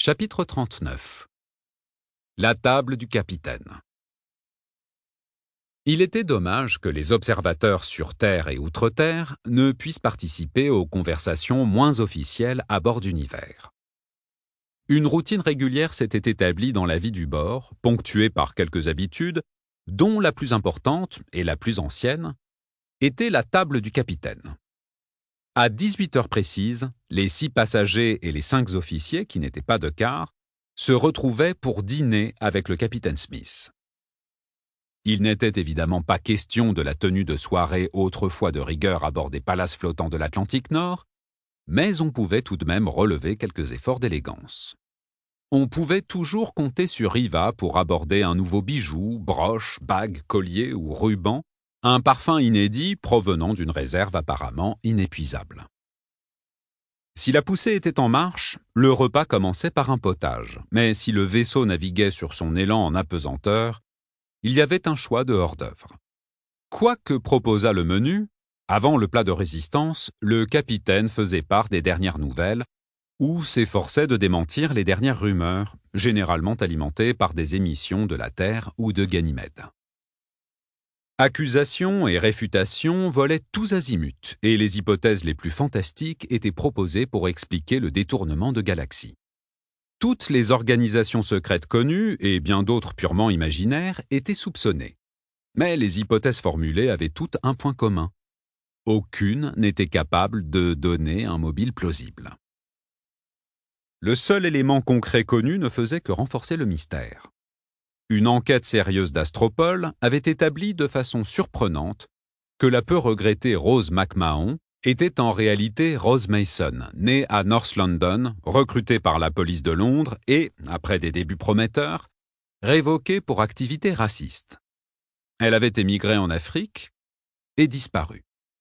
Chapitre 39. La table du capitaine. Il était dommage que les observateurs sur Terre et outre-Terre ne puissent participer aux conversations moins officielles à bord d'Univers. Une routine régulière s'était établie dans la vie du bord, ponctuée par quelques habitudes, dont la plus importante et la plus ancienne était la table du capitaine. À 18 heures précises, les 6 passagers et les 5 officiers, qui n'étaient pas de quart, se retrouvaient pour dîner avec le capitaine Smith. Il n'était évidemment pas question de la tenue de soirée autrefois de rigueur à bord des palaces flottants de l'Atlantique Nord, mais on pouvait tout de même relever quelques efforts d'élégance. On pouvait toujours compter sur Riva pour aborder un nouveau bijou, broche, bague, collier ou ruban, un parfum inédit provenant d'une réserve apparemment inépuisable. Si la poussée était en marche, le repas commençait par un potage, mais si le vaisseau naviguait sur son élan en apesanteur, il y avait un choix de hors-d'œuvre. Quoi que proposât le menu, avant le plat de résistance, le capitaine faisait part des dernières nouvelles ou s'efforçait de démentir les dernières rumeurs, généralement alimentées par des émissions de la Terre ou de Ganymède. Accusations et réfutations volaient tous azimuts, et les hypothèses les plus fantastiques étaient proposées pour expliquer le détournement de galaxies. Toutes les organisations secrètes connues, et bien d'autres purement imaginaires, étaient soupçonnées. Mais les hypothèses formulées avaient toutes un point commun. Aucune n'était capable de donner un mobile plausible. Le seul élément concret connu ne faisait que renforcer le mystère. Une enquête sérieuse d'Astropol avait établi de façon surprenante que la peu regrettée Rose McMahon était en réalité Rose Mason, née à North London, recrutée par la police de Londres et, après des débuts prometteurs, révoquée pour activité raciste. Elle avait émigré en Afrique et disparu.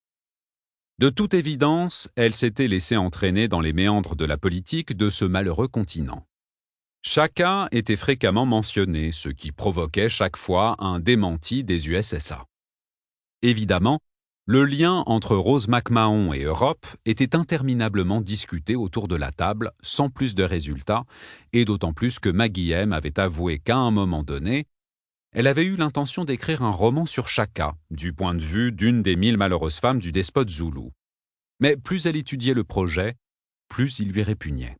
De toute évidence, elle s'était laissée entraîner dans les méandres de la politique de ce malheureux continent. Chaka était fréquemment mentionné, ce qui provoquait chaque fois un démenti des USSA. Évidemment, le lien entre Rose McMahon et Europe était interminablement discuté autour de la table, sans plus de résultats, et d'autant plus que Maggie M avait avoué qu'à un moment donné, elle avait eu l'intention d'écrire un roman sur Chaka, du point de vue d'une des 1000 malheureuses femmes du despote zoulou. Mais plus elle étudiait le projet, plus il lui répugnait.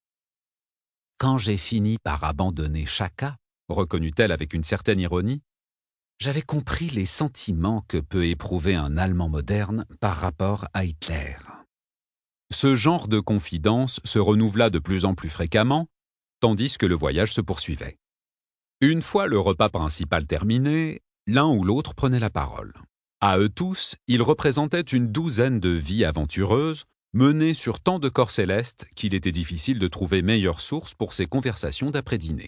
Quand j'ai fini par abandonner Chaka, reconnut-elle avec une certaine ironie, j'avais compris les sentiments que peut éprouver un Allemand moderne par rapport à Hitler. Ce genre de confidence se renouvela de plus en plus fréquemment, tandis que le voyage se poursuivait. Une fois le repas principal terminé, l'un ou l'autre prenait la parole. À eux tous, ils représentaient une douzaine de vies aventureuses, menées sur tant de corps célestes qu'il était difficile de trouver meilleure source pour ces conversations d'après-dîner.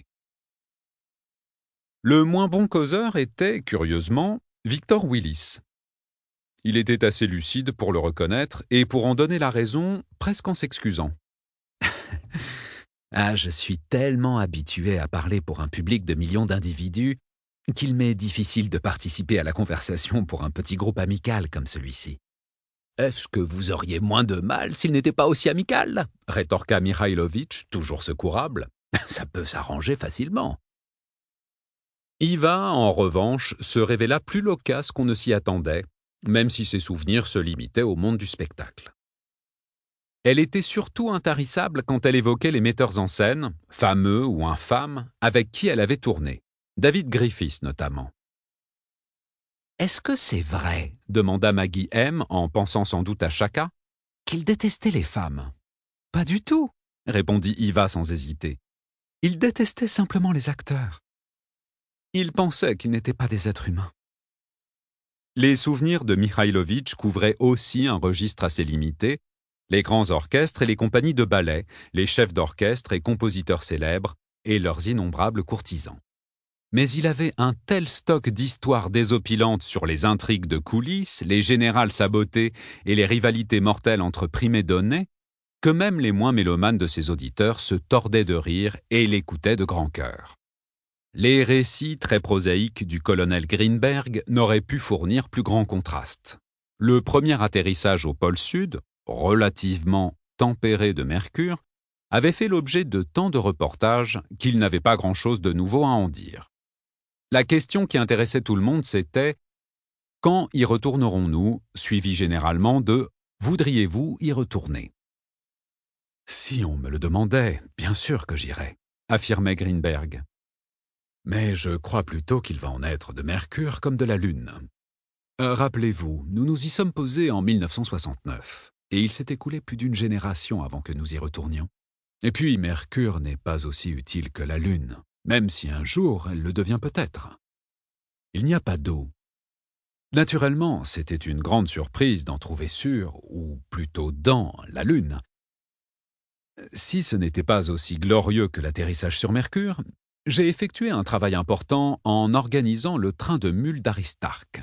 Le moins bon causeur était, curieusement, Victor Willis. Il était assez lucide pour le reconnaître et pour en donner la raison, presque en s'excusant. « Ah, je suis tellement habitué à parler pour un public de millions d'individus qu'il m'est difficile de participer à la conversation pour un petit groupe amical comme celui-ci. » « Est-ce que vous auriez moins de mal s'il n'était pas aussi amical ?» rétorqua Mihailovitch, toujours secourable. « Ça peut s'arranger facilement. » Iva, en revanche, se révéla plus loquace qu'on ne s'y attendait, même si ses souvenirs se limitaient au monde du spectacle. Elle était surtout intarissable quand elle évoquait les metteurs en scène, fameux ou infâmes, avec qui elle avait tourné, David Griffiths notamment. « Est-ce que c'est vrai, demanda Maggie M, en pensant sans doute à Chaka, qu'il détestait les femmes ? Pas du tout, répondit Iva sans hésiter. Il détestait simplement les acteurs. Il pensait qu'ils n'étaient pas des êtres humains. Les souvenirs de Mihailovitch couvraient aussi un registre assez limité, les grands orchestres et les compagnies de ballet, les chefs d'orchestre et compositeurs célèbres et leurs innombrables courtisans. Mais il avait un tel stock d'histoires désopilantes sur les intrigues de coulisses, les générales sabotés et les rivalités mortelles entre prime données, que même les moins mélomanes de ses auditeurs se tordaient de rire et l'écoutaient de grand cœur. Les récits très prosaïques du colonel Greenberg n'auraient pu fournir plus grand contraste. Le premier atterrissage au pôle Sud, relativement tempéré de mercure, avait fait l'objet de tant de reportages qu'il n'avait pas grand-chose de nouveau à en dire. La question qui intéressait tout le monde, c'était « Quand y retournerons-nous ?» suivi généralement de « Voudriez-vous y retourner ?» Si on me le demandait, bien sûr que j'irais, affirmait Greenberg. Mais je crois plutôt qu'il va en être de Mercure comme de la Lune. Rappelez-vous, nous nous y sommes posés en 1969, et il s'est écoulé plus d'une génération avant que nous y retournions. Et puis Mercure n'est pas aussi utile que la Lune, même si un jour elle le devient peut-être. Il n'y a pas d'eau. Naturellement, c'était une grande surprise d'en trouver sur, ou plutôt dans, la Lune. Si ce n'était pas aussi glorieux que l'atterrissage sur Mercure, j'ai effectué un travail important en organisant le train de mule d'Aristarque.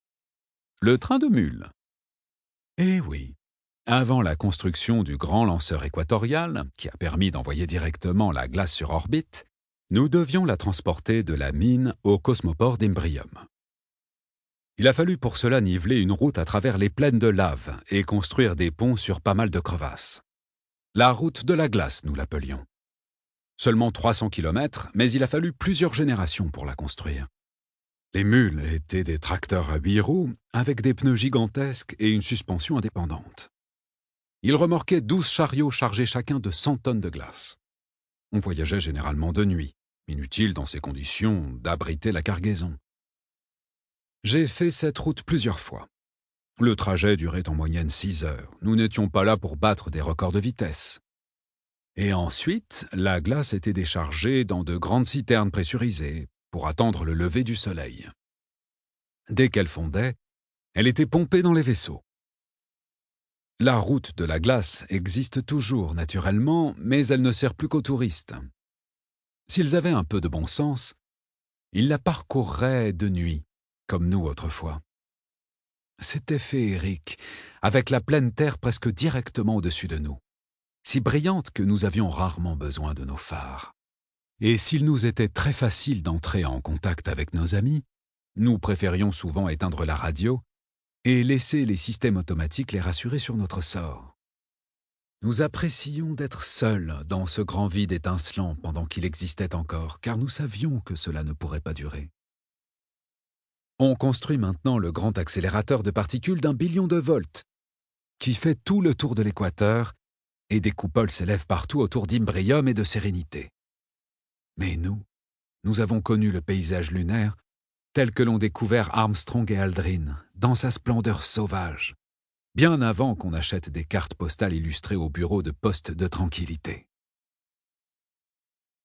Le train de mule. Eh oui, avant la construction du grand lanceur équatorial, qui a permis d'envoyer directement la glace sur orbite, nous devions la transporter de la mine au cosmoport d'Imbrium. Il a fallu pour cela niveler une route à travers les plaines de lave et construire des ponts sur pas mal de crevasses. La route de la glace, nous l'appelions. Seulement 300 km, mais il a fallu plusieurs générations pour la construire. Les mules étaient des tracteurs à 8 roues avec des pneus gigantesques et une suspension indépendante. Ils remorquaient 12 chariots chargés chacun de 100 tonnes de glace. On voyageait généralement de nuit, inutile dans ces conditions d'abriter la cargaison. J'ai fait cette route plusieurs fois. Le trajet durait en moyenne 6 heures. Nous n'étions pas là pour battre des records de vitesse. Et ensuite, la glace était déchargée dans de grandes citernes pressurisées pour attendre le lever du soleil. Dès qu'elle fondait, elle était pompée dans les vaisseaux. La route de la glace existe toujours naturellement, mais elle ne sert plus qu'aux touristes. S'ils avaient un peu de bon sens, ils la parcourraient de nuit, comme nous autrefois. C'était féerique, avec la pleine terre presque directement au-dessus de nous, si brillante que nous avions rarement besoin de nos phares. Et s'il nous était très facile d'entrer en contact avec nos amis, nous préférions souvent éteindre la radio et laisser les systèmes automatiques les rassurer sur notre sort. Nous apprécions d'être seuls dans ce grand vide étincelant pendant qu'il existait encore, car nous savions que cela ne pourrait pas durer. On construit maintenant le grand accélérateur de particules d'1 billion de volts, qui fait tout le tour de l'équateur, et des coupoles s'élèvent partout autour d'Imbrium et de Sérénité. Mais nous avons connu le paysage lunaire tel que l'ont découvert Armstrong et Aldrin, dans sa splendeur sauvage, bien avant qu'on achète des cartes postales illustrées au bureau de poste de tranquillité.